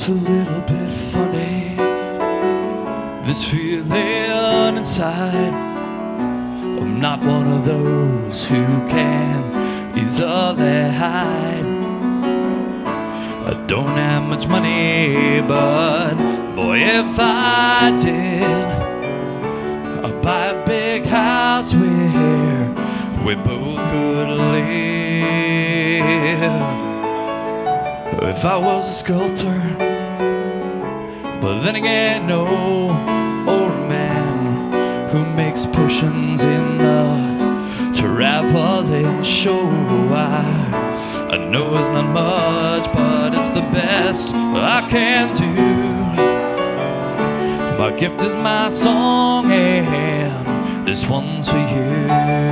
a little bit funny, this feeling inside. I'm not one of those who can easily hide. I don't have much money, but boy, if I did, I'd buy a big house where we both could live. If I was a sculptor, but then again, no, or a man who makes potions in the traveling show. I know it's not much, but it's the best I can do. My gift is my song, and this one's for you.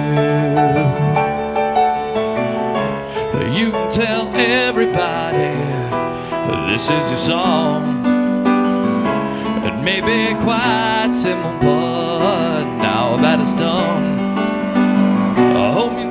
You can tell everybody this is your song. It may be quite simple, but now that it's done, I hope you